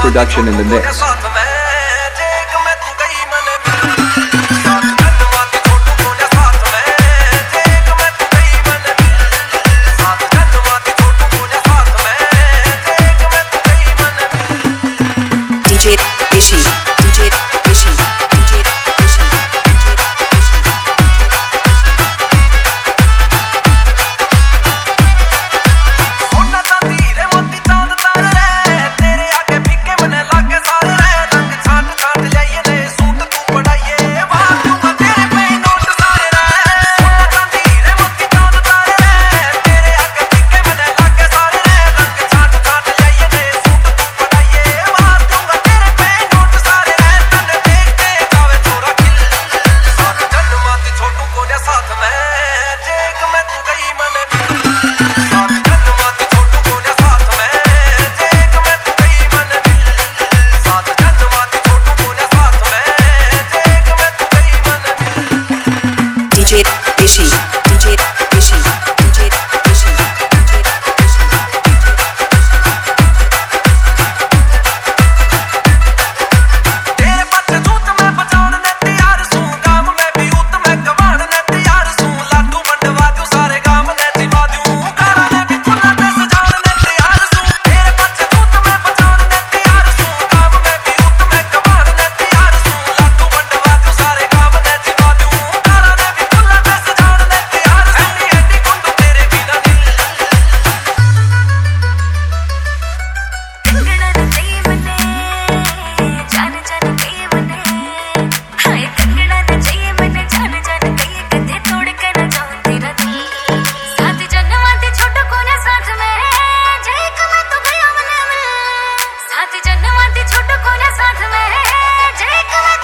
production in the mix. DJ Rishi, DJ Rishi, DJ Rishi. DJ Rishi, DJ Rishi, DJ Rishi, DJ Rishi. तेरे पत्ते दूत में बचाने ने तैयार सूं, गाम में भी उत में कमाने ने तैयार सूं, लाडू मंडवा दूं सारे गाम ने दिवा दूं, कारा ने भी फुल्ला पे सजाने ने तैयार सूं। तेरे पत्ते दूत में बचाने ने तैयार सूं, गाम में भी उत में कमाने ने तैयार सूं, लाडू मंडवा दूं सारे गाम ने दिवा दूं, कारा ने भी फुल्ला पे सजाने ने तैयार सूं। ऐनी ऐनी कुंडू तेरे बिना नी कंगना ने कई मने जान जान कई मने, हाय कंगना ने चाहिए मने जान जान कई, कदे तोड़ के न जाऊं तेरा दिल। साथ जन्मां ते छोटो कोने साथ में, जे एक मैं तो गया मने में। साथ जन्मां ते छोटो कोने साथ में, जे एक मैं